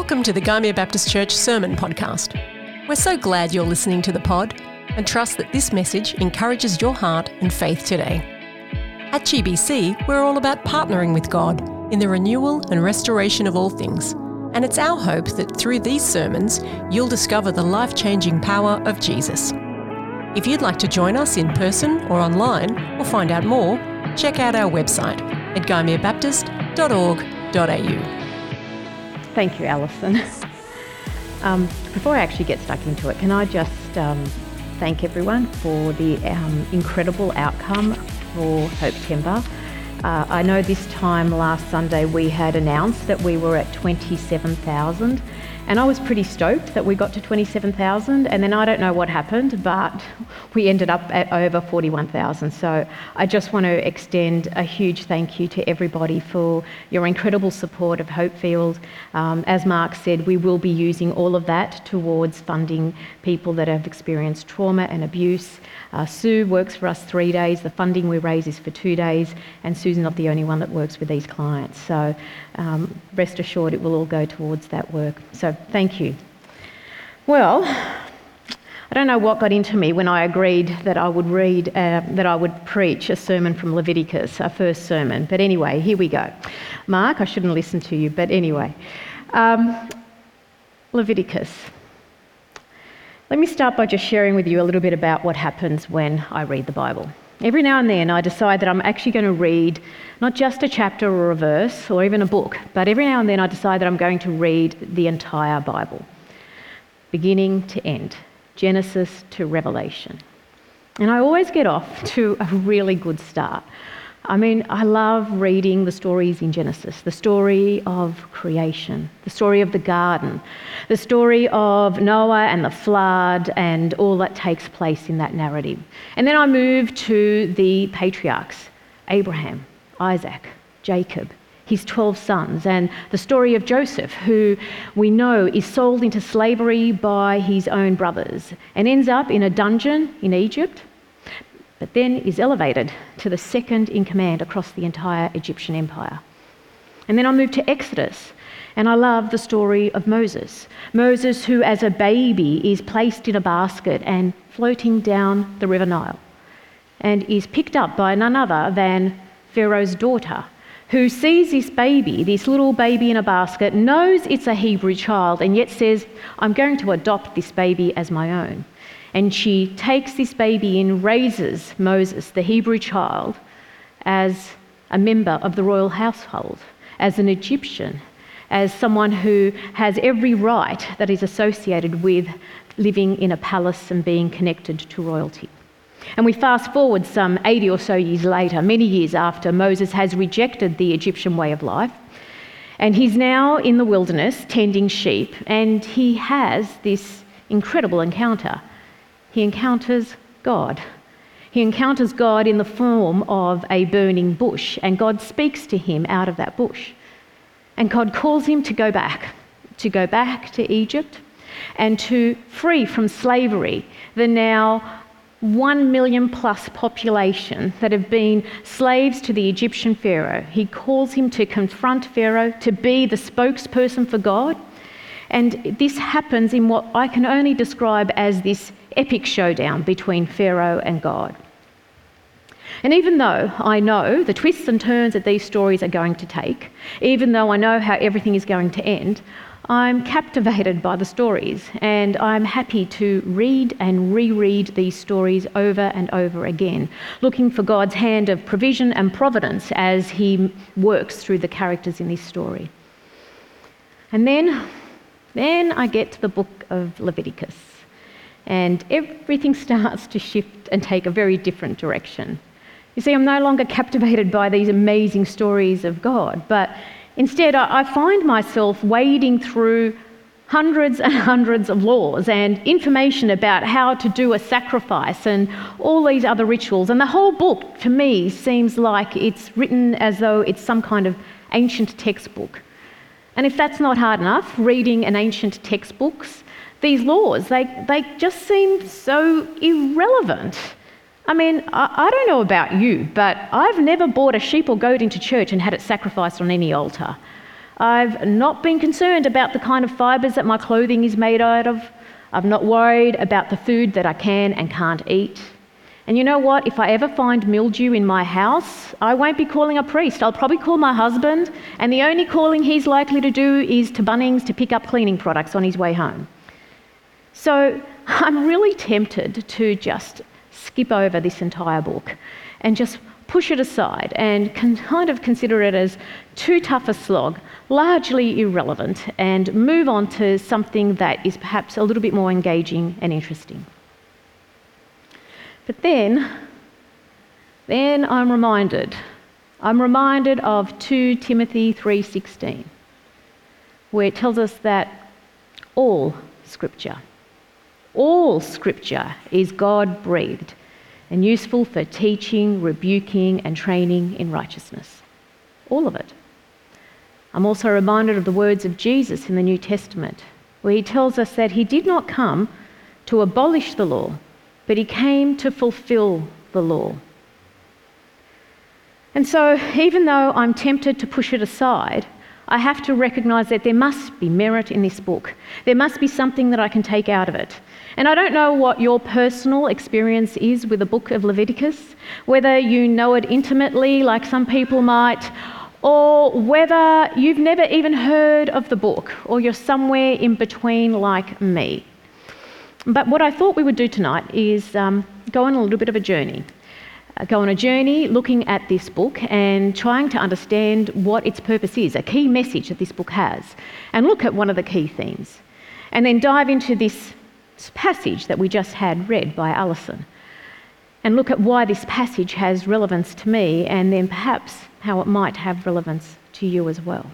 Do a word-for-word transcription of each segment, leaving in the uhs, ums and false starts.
Welcome to the Gymea Baptist Church Sermon Podcast. We're so glad you're listening to the pod and trust that this message encourages your heart and faith today. At G B C, we're all about partnering with God in the renewal and restoration of all things, and it's our hope that through these sermons, you'll discover the life-changing power of Jesus. If you'd like to join us in person or online or find out more, check out our website at gymea baptist dot org dot a u. Thank you, Alison. Um, before I actually get stuck into it, can I just um, thank everyone for the um, incredible outcome for Hope Timber. Uh, I know this time last Sunday we had announced that we were at twenty-seven thousand, and I was pretty stoked that we got to twenty-seven thousand, and then I don't know what happened, but we ended up at over forty-one thousand. So I just want to extend a huge thank you to everybody for your incredible support of Hopefield. Um, as Mark said, we will be using all of that towards funding people that have experienced trauma and abuse. Uh, Sue works for us three days. The funding we raise is for two days, and Sue's not the only one that works with these clients. So um, rest assured it will all go towards that work. So thank you. Well, I don't know what got into me when I agreed that I would read, uh, that I would preach a sermon from Leviticus, our first sermon. But anyway, here we go. Mark, I shouldn't listen to you, but anyway. Um, Leviticus. Let me start by just sharing with you a little bit about what happens when I read the Bible. Every now and then I decide that I'm actually going to read not just a chapter or a verse or even a book, but every now and then I decide that I'm going to read the entire Bible, beginning to end, Genesis to Revelation. And I always get off to a really good start. I mean, I love reading the stories in Genesis, the story of creation, the story of the garden, the story of Noah and the flood and all that takes place in that narrative. And then I move to the patriarchs, Abraham, Isaac, Jacob, his twelve sons, and the story of Joseph, who we know is sold into slavery by his own brothers and ends up in a dungeon in Egypt, but then is elevated to the second in command across the entire Egyptian empire. And then I move to Exodus, and I love the story of Moses. Moses, who as a baby is placed in a basket and floating down the River Nile, and is picked up by none other than Pharaoh's daughter, who sees this baby, this little baby in a basket, knows it's a Hebrew child, and yet says, I'm going to adopt this baby as my own. And she takes this baby and raises Moses, the Hebrew child, as a member of the royal household, as an Egyptian, as someone who has every right that is associated with living in a palace and being connected to royalty. And we fast forward some eighty or so years later, many years after Moses has rejected the Egyptian way of life, and he's now in the wilderness tending sheep, and he has this incredible encounter. He encounters God. He encounters God in the form of a burning bush, and God speaks to him out of that bush. And God calls him to go back, to go back to Egypt and to free from slavery the now one million plus population that have been slaves to the Egyptian Pharaoh. He calls him to confront Pharaoh, to be the spokesperson for God. And this happens in what I can only describe as this epic showdown between Pharaoh and God. And even though I know the twists and turns that these stories are going to take, even though I know how everything is going to end, I'm captivated by the stories, and I'm happy to read and reread these stories over and over again, looking for God's hand of provision and providence as he works through the characters in this story. And then Then I get to the book of Leviticus, and everything starts to shift and take a very different direction. You see, I'm no longer captivated by these amazing stories of God, but instead I find myself wading through hundreds and hundreds of laws and information about how to do a sacrifice and all these other rituals. And the whole book, to me, seems like it's written as though it's some kind of ancient textbook. And if that's not hard enough, reading an ancient textbooks, these laws, they, they just seem so irrelevant. I mean, I, I don't know about you, but I've never brought a sheep or goat into church and had it sacrificed on any altar. I've not been concerned about the kind of fibres that my clothing is made out of. I've not worried about the food that I can and can't eat. And you know what? If I ever find mildew in my house, I won't be calling a priest. I'll probably call my husband, and the only calling he's likely to do is to Bunnings to pick up cleaning products on his way home. So I'm really tempted to just skip over this entire book and just push it aside and can kind of consider it as too tough a slog, largely irrelevant, and move on to something that is perhaps a little bit more engaging and interesting. But then, then I'm reminded, I'm reminded of Second Timothy three sixteen, where it tells us that all Scripture, all Scripture is God-breathed and useful for teaching, rebuking, and training in righteousness. All of it. I'm also reminded of the words of Jesus in the New Testament, where he tells us that he did not come to abolish the law, but he came to fulfill the law. And so, even though I'm tempted to push it aside, I have to recognise that there must be merit in this book. There must be something that I can take out of it. And I don't know what your personal experience is with the book of Leviticus, whether you know it intimately like some people might, or whether you've never even heard of the book, or you're somewhere in between like me. But what I thought we would do tonight is um, go on a little bit of a journey. Uh, go on a journey looking at this book and trying to understand what its purpose is, a key message that this book has, and look at one of the key themes. And then dive into this passage that we just had read by Alison, and look at why this passage has relevance to me, and then perhaps how it might have relevance to you as well.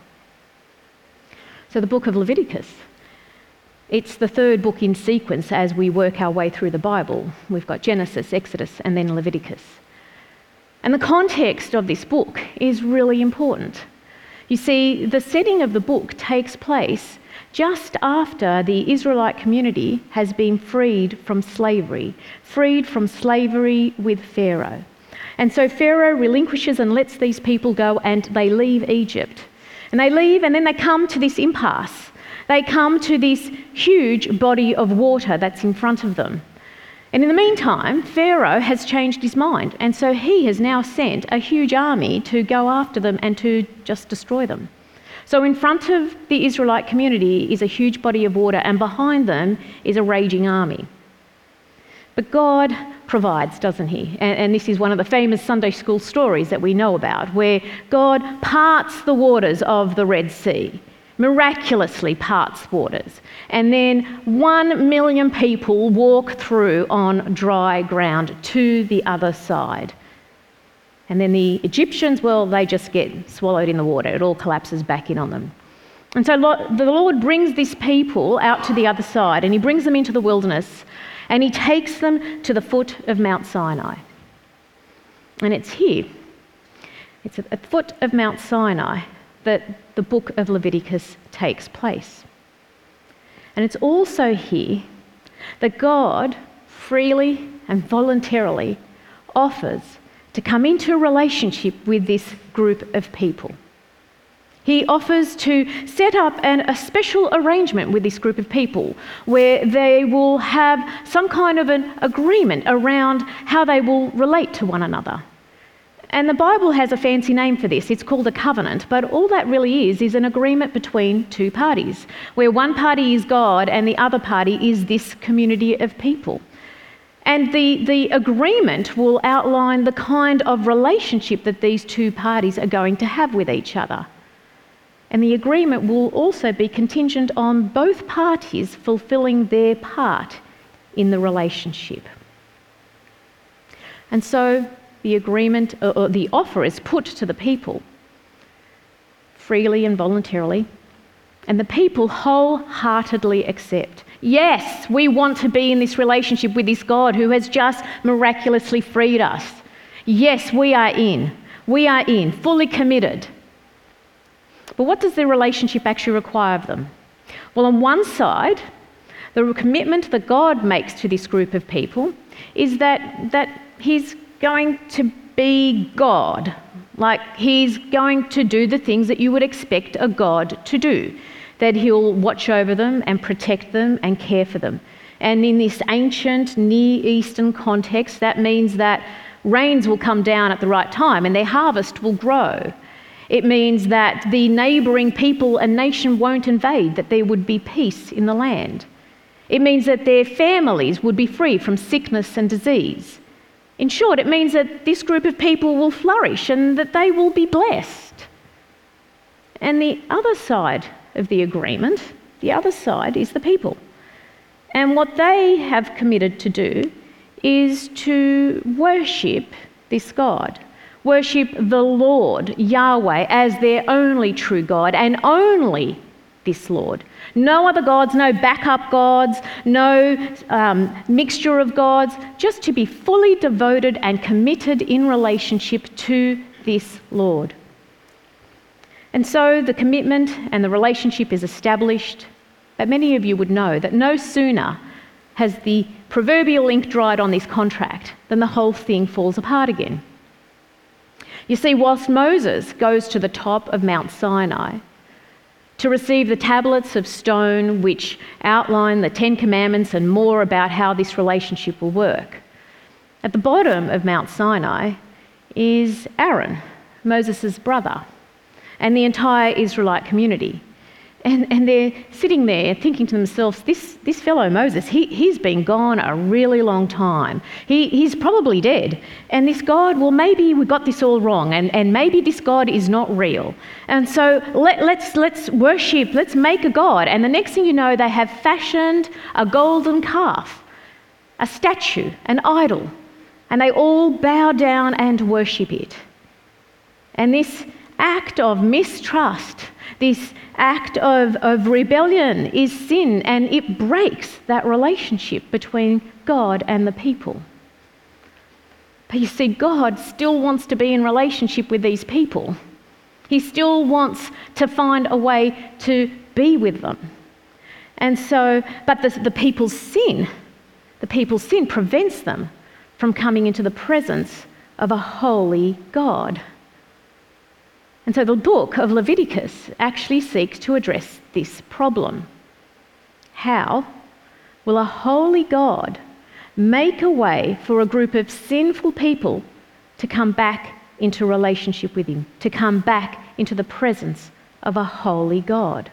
So the book of Leviticus. It's the third book in sequence as we work our way through the Bible. We've got Genesis, Exodus, and then Leviticus. And the context of this book is really important. You see, the setting of the book takes place just after the Israelite community has been freed from slavery, freed from slavery with Pharaoh. And so Pharaoh relinquishes and lets these people go, and they leave Egypt. And they leave, and then they come to this impasse. They come to this huge body of water that's in front of them. And in the meantime, Pharaoh has changed his mind, and so he has now sent a huge army to go after them and to just destroy them. So in front of the Israelite community is a huge body of water, and behind them is a raging army. But God provides, doesn't he? And, and this is one of the famous Sunday school stories that we know about, where God parts the waters of the Red Sea. Miraculously parts waters, and then one million people walk through on dry ground to the other side. And then the Egyptians, well, they just get swallowed in the water. It all collapses back in on them. And so the Lord brings this people out to the other side, and he brings them into the wilderness, and he takes them to the foot of Mount Sinai. And it's here, it's at the foot of Mount Sinai, that the book of Leviticus takes place. And it's also here that God freely and voluntarily offers to come into a relationship with this group of people. He offers to set up an, a special arrangement with this group of people where they will have some kind of an agreement around how they will relate to one another. And the Bible has a fancy name for this. It's called a covenant, but all that really is is an agreement between two parties, where one party is God and the other party is this community of people. And the, the agreement will outline the kind of relationship that these two parties are going to have with each other. And the agreement will also be contingent on both parties fulfilling their part in the relationship. And so the agreement, or the offer is put to the people freely and voluntarily, and the people wholeheartedly accept. Yes, we want to be in this relationship with this God who has just miraculously freed us. Yes, we are in. We are in, fully committed. But what does the relationship actually require of them? Well, on one side, the commitment that God makes to this group of people is that, that he's going to be God Like, he's going to do the things that you would expect a God to do, that he'll watch over them and protect them and care for them. And in this ancient Near Eastern context, that means that rains will come down at the right time and their harvest will grow. It means that the neighbouring people and nation won't invade, that there would be peace in the land. It means that their families would be free from sickness and disease. In short, it means that this group of people will flourish and that they will be blessed. And the other side of the agreement, the other side is the people. And what they have committed to do is to worship this God. Worship the Lord, Yahweh, as their only true God, and only this Lord. No other gods, no backup gods, no um, mixture of gods, just to be fully devoted and committed in relationship to this Lord. And so the commitment and the relationship is established, but many of you would know that no sooner has the proverbial ink dried on this contract than the whole thing falls apart again. You see, whilst Moses goes to the top of Mount Sinai to receive the tablets of stone which outline the Ten Commandments and more about how this relationship will work, at the bottom of Mount Sinai is Aaron, Moses' brother, and the entire Israelite community. And, and they're sitting there thinking to themselves, this, this fellow Moses, he, he's been gone a really long time. He, he's probably dead. And this God, well, maybe we got this all wrong, and, and maybe this God is not real. And so let, let's, let's worship, let's make a God. And the next thing you know, they have fashioned a golden calf, a statue, an idol, and they all bow down and worship it. And this act of mistrust, this act of, of rebellion is sin, and it breaks that relationship between God and the people. But you see, God still wants to be in relationship with these people. He still wants to find a way to be with them. And so, but the, the people's sin, the people's sin prevents them from coming into the presence of a holy God. And so the book of Leviticus actually seeks to address this problem. How will a holy God make a way for a group of sinful people to come back into relationship with him, to come back into the presence of a holy God?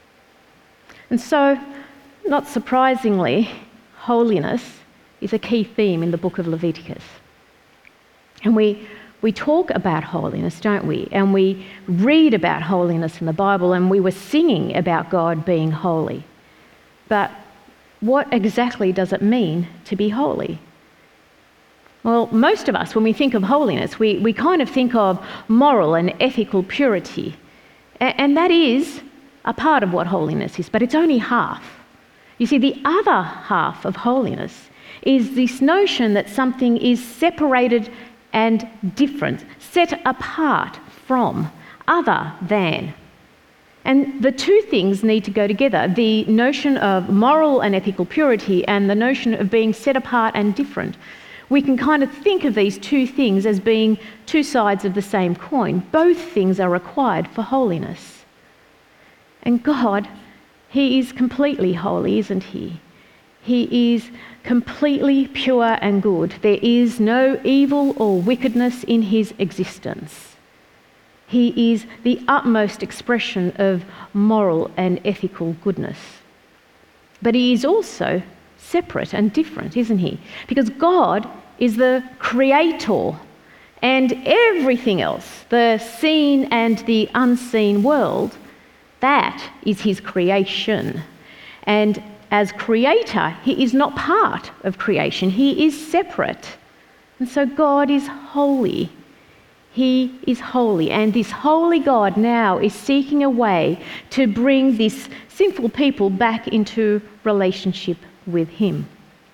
And so, not surprisingly, holiness is a key theme in the book of Leviticus. And we We talk about holiness, don't we? And we read about holiness in the Bible, and we were singing about God being holy. But what exactly does it mean to be holy? Well, most of us, when we think of holiness, we, we kind of think of moral and ethical purity. And that is a part of what holiness is, but it's only half. You see, the other half of holiness is this notion that something is separated and different, set apart from, other than. And the two things need to go together, the notion of moral and ethical purity and the notion of being set apart and different. We can kind of think of these two things as being two sides of the same coin. Both things are required for holiness. And God, he is completely holy, isn't he? He is completely pure and good. There is no evil or wickedness in his existence. He is the utmost expression of moral and ethical goodness. But he is also separate and different, isn't he? Because God is the creator, and everything else, the seen and the unseen world, that is his creation. And as creator, he is not part of creation. He is separate. And so God is holy. He is holy. And this holy God now is seeking a way to bring this sinful people back into relationship with him.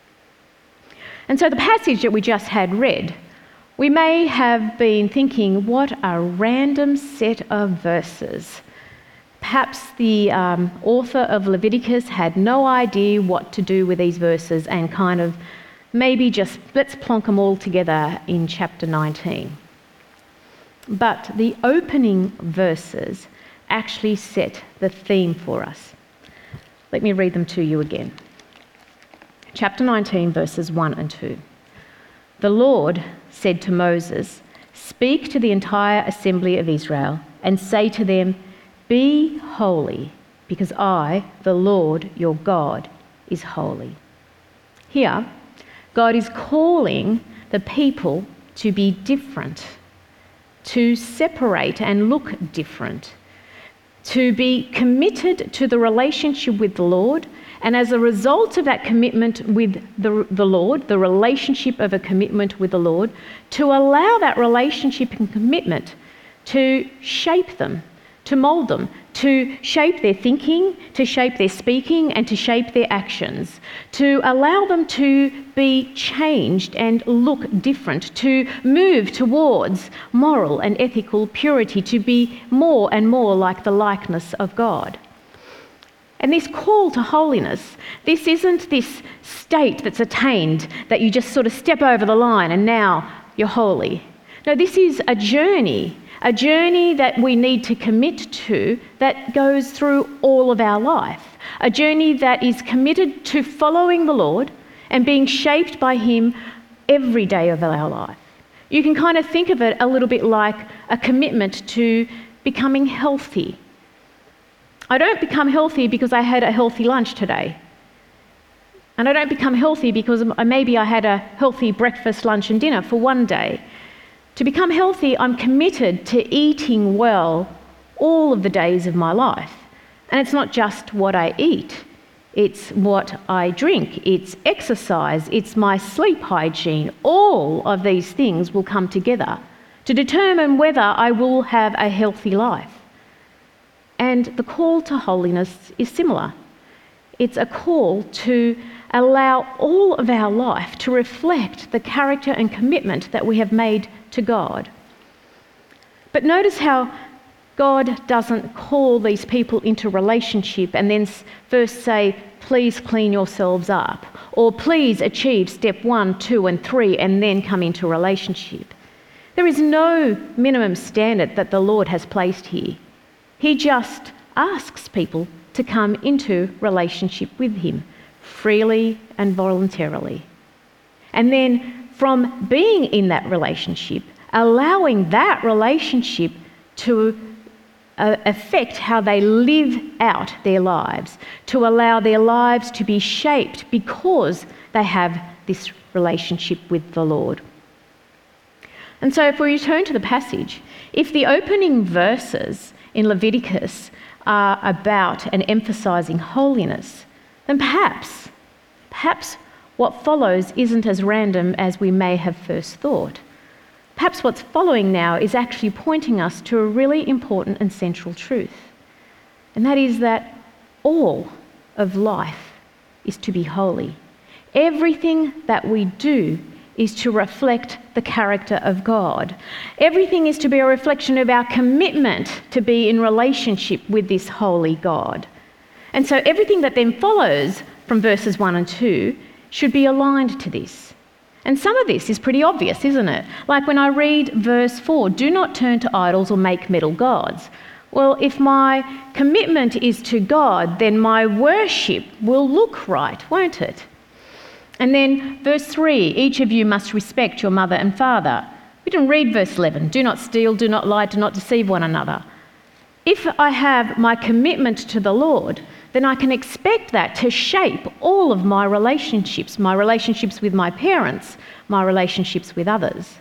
And so the passage that we just had read, we may have been thinking, what a random set of verses. Perhaps the um, author of Leviticus had no idea what to do with these verses and kind of maybe just let's plonk them all together in chapter nineteen. but the opening verses actually set the theme for us. Let me read them to you again. Chapter nineteen, verses one and two. The Lord said to Moses, "Speak to the entire assembly of Israel and say to them, 'Be holy, because I, the Lord your God, is holy.'" Here, God is calling the people to be different, to separate and look different, to be committed to the relationship with the Lord, and as a result of that commitment with the, the Lord, the relationship of a commitment with the Lord, to allow that relationship and commitment to shape them, to mould them, to shape their thinking, to shape their speaking, and to shape their actions, to allow them to be changed and look different, to move towards moral and ethical purity, to be more and more like the likeness of God. And this call to holiness, this isn't this state that's attained that you just sort of step over the line and now you're holy. No, this is a journey, a journey that we need to commit to that goes through all of our life, a journey that is committed to following the Lord and being shaped by Him every day of our life. You can kind of think of it a little bit like a commitment to becoming healthy. I don't become healthy because I had a healthy lunch today. And I don't become healthy because maybe I had a healthy breakfast, lunch and dinner for one day. To become healthy, I'm committed to eating well all of the days of my life. And it's not just what I eat, it's what I drink, it's exercise, it's my sleep hygiene. All of these things will come together to determine whether I will have a healthy life. And the call to holiness is similar. It's a call to allow all of our life to reflect the character and commitment that we have made to God. But notice how God doesn't call these people into relationship and then first say, "Please clean yourselves up," or "Please achieve step one, two, and three," and then come into relationship. There is no minimum standard that the Lord has placed here. He just asks people to come into relationship with Him freely and voluntarily. And then from being in that relationship, allowing that relationship to uh, affect how they live out their lives, to allow their lives to be shaped because they have this relationship with the Lord. And so if we return to the passage, if the opening verses in Leviticus are about and emphasising holiness, then perhaps, perhaps what follows isn't as random as we may have first thought. Perhaps what's following now is actually pointing us to a really important and central truth, and that is that all of life is to be holy. Everything that we do is to reflect the character of God. Everything is to be a reflection of our commitment to be in relationship with this holy God. And so everything that then follows from verses one and two should be aligned to this. And some of this is pretty obvious, isn't it? Like when I read verse four, "Do not turn to idols or make metal gods." Well, if my commitment is to God, then my worship will look right, won't it? And then verse three, "Each of you must respect your mother and father." We didn't read verse eleven, "Do not steal, do not lie, do not deceive one another." If I have my commitment to the Lord, then I can expect that to shape all of my relationships, my relationships with my parents, my relationships with others.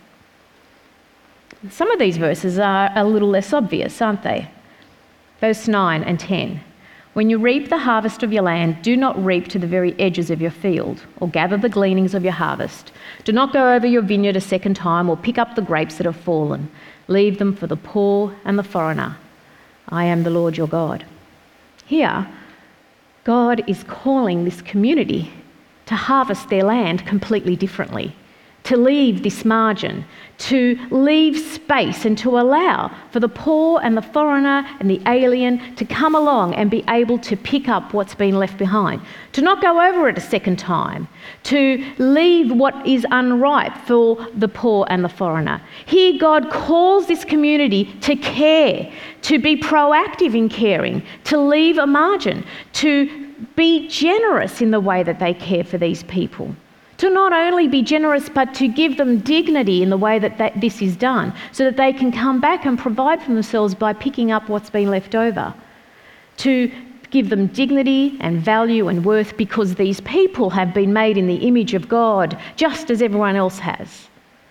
Some of these verses are a little less obvious, aren't they? Verse nine and ten. "When you reap the harvest of your land, do not reap to the very edges of your field, or gather the gleanings of your harvest. Do not go over your vineyard a second time, or pick up the grapes that have fallen. Leave them for the poor and the foreigner. I am the Lord your God." Here, God is calling this community to harvest their land completely differently, to leave this margin, to leave space and to allow for the poor and the foreigner and the alien to come along and be able to pick up what's been left behind, to not go over it a second time, to leave what is unripe for the poor and the foreigner. Here God calls this community to care, to be proactive in caring, to leave a margin, to be generous in the way that they care for these people. To not only be generous, but to give them dignity in the way that, that this is done, so that they can come back and provide for themselves by picking up what's been left over. To give them dignity and value and worth because these people have been made in the image of God, just as everyone else has.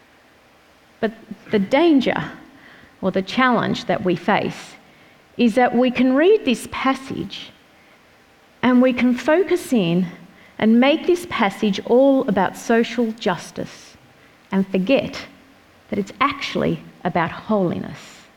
But the danger or the challenge that we face is that we can read this passage and we can focus in and make this passage all about social justice and forget that it's actually about holiness.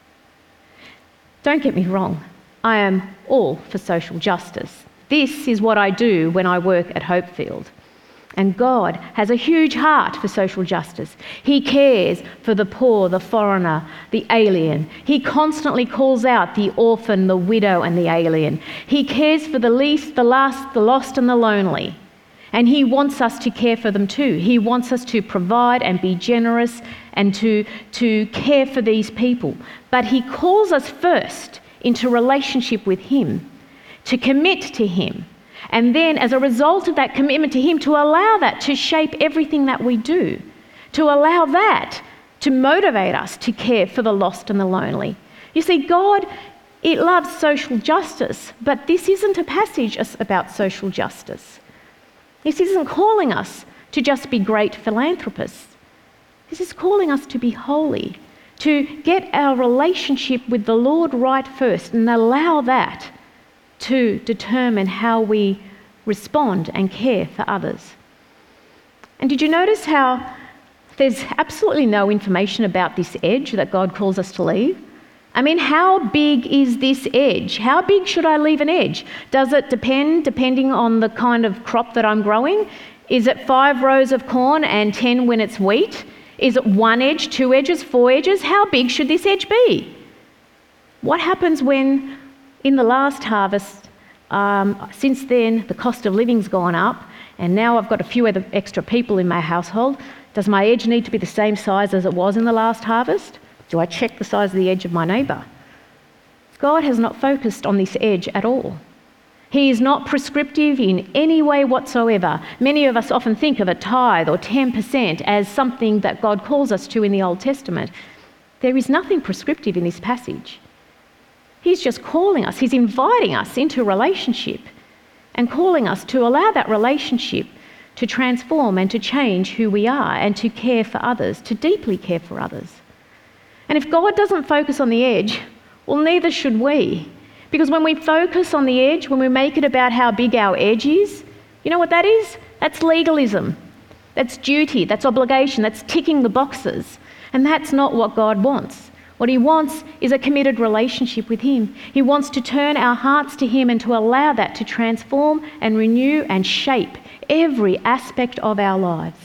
Don't get me wrong, I am all for social justice. This is what I do when I work at Hopefield. And God has a huge heart for social justice. He cares for the poor, the foreigner, the alien. He constantly calls out the orphan, the widow, and the alien. He cares for the least, the last, the lost, and the lonely. And he wants us to care for them too. He wants us to provide and be generous and to, to care for these people. But he calls us first into relationship with him, to commit to him. And then as a result of that commitment to him, to allow that to shape everything that we do, to allow that to motivate us to care for the lost and the lonely. You see, God, it loves social justice, but this isn't a passage about social justice. This isn't calling us to just be great philanthropists. This is calling us to be holy, to get our relationship with the Lord right first and allow that to determine how we respond and care for others. And did you notice how there's absolutely no information about this edge that God calls us to leave? I mean, how big is this edge? How big should I leave an edge? Does it depend, depending on the kind of crop that I'm growing? Is it five rows of corn and ten when it's wheat? Is it one edge, two edges, four edges? How big should this edge be? What happens when, in the last harvest, um, since then the cost of living's gone up and now I've got a few other extra people in my household, does my edge need to be the same size as it was in the last harvest? Do I check the size of the edge of my neighbour? God has not focused on this edge at all. He is not prescriptive in any way whatsoever. Many of us often think of a tithe or ten percent as something that God calls us to in the Old Testament. There is nothing prescriptive in this passage. He's just calling us, he's inviting us into relationship and calling us to allow that relationship to transform and to change who we are and to care for others, to deeply care for others. And if God doesn't focus on the edge, well, neither should we. Because when we focus on the edge, when we make it about how big our edge is, you know what that is? That's legalism. That's duty. That's obligation. That's ticking the boxes. And that's not what God wants. What he wants is a committed relationship with him. He wants to turn our hearts to him and to allow that to transform and renew and shape every aspect of our lives.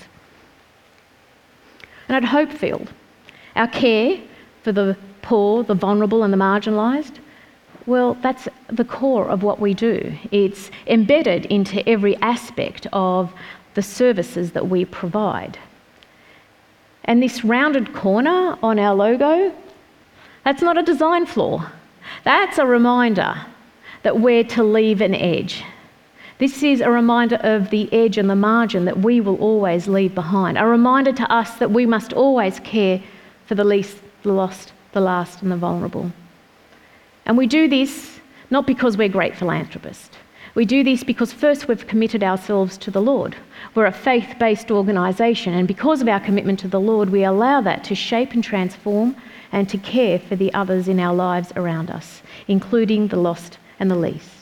And at Hopefield, our care for the poor, the vulnerable and the marginalised, well, that's the core of what we do. It's embedded into every aspect of the services that we provide. And this rounded corner on our logo, that's not a design flaw. That's a reminder that we're to leave an edge. This is a reminder of the edge and the margin that we will always leave behind. A reminder to us that we must always care for the least, the lost, the last and the vulnerable. And we do this not because we're great philanthropists. We do this because first we've committed ourselves to the Lord. We're a faith-based organisation, and because of our commitment to the Lord, we allow that to shape and transform and to care for the others in our lives around us, including the lost and the least.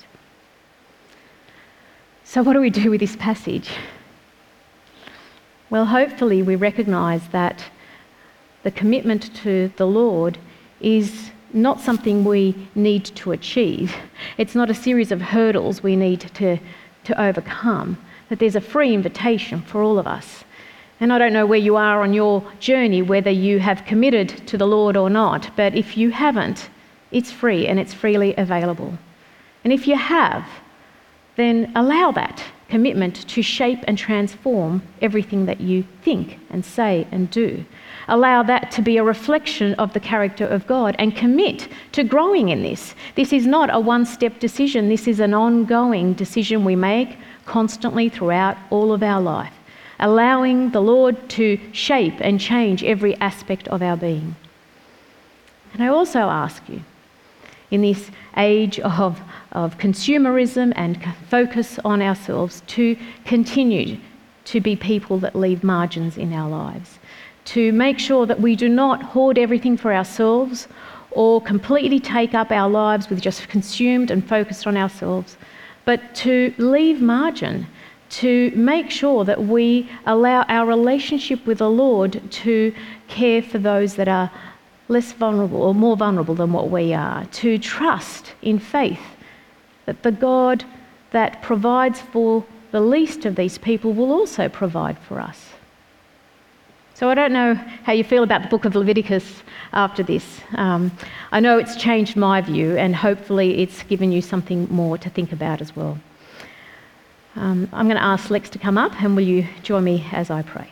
So what do we do with this passage? Well, hopefully we recognise that the commitment to the Lord is not something we need to achieve. It's not a series of hurdles we need to, to overcome. That there's a free invitation for all of us And I don't know where you are on your journey, whether you have committed to the Lord or not, but if you haven't, it's free and it's freely available. And if you have, then allow that commitment to shape and transform everything that you think and say and do. Allow that to be a reflection of the character of God and commit to growing in this. This is not a one-step decision. This is an ongoing decision we make constantly throughout all of our life, allowing the Lord to shape and change every aspect of our being. And I also ask you, in this age of, of consumerism and focus on ourselves, to continue to be people that leave margins in our lives, to make sure that we do not hoard everything for ourselves or completely take up our lives with just consumed and focused on ourselves, but to leave margin, to make sure that we allow our relationship with the Lord to care for those that are less vulnerable or more vulnerable than what we are, to trust in faith that the God that provides for the least of these people will also provide for us. So I don't know how you feel about the book of Leviticus after this. Um, I know it's changed my view, and hopefully it's given you something more to think about as well. Um, I'm going to ask Lex to come up, and will you join me as I pray?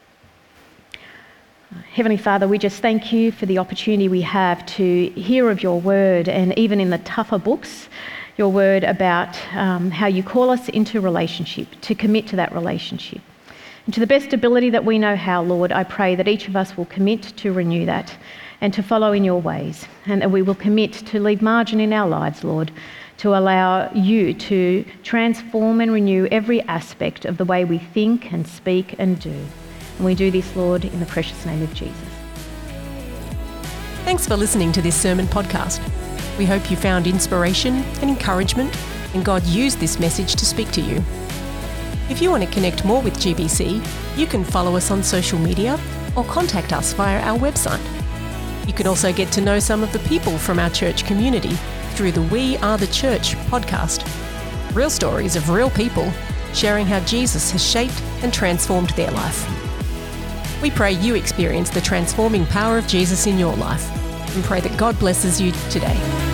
Heavenly Father, we just thank you for the opportunity we have to hear of your word, and even in the tougher books, your word about um, how you call us into relationship, to commit to that relationship. And to the best ability that we know how, Lord, I pray that each of us will commit to renew that and to follow in your ways, and that we will commit to leave margin in our lives, Lord, to allow you to transform and renew every aspect of the way we think and speak and do. And we do this, Lord, in the precious name of Jesus. Thanks for listening to this sermon podcast. We hope you found inspiration and encouragement, and God used this message to speak to you. If you want to connect more with G B C, you can follow us on social media or contact us via our website. You can also get to know some of the people from our church community through the We Are the Church podcast. Real stories of real people sharing how Jesus has shaped and transformed their life. We pray you experience the transforming power of Jesus in your life, and pray that God blesses you today.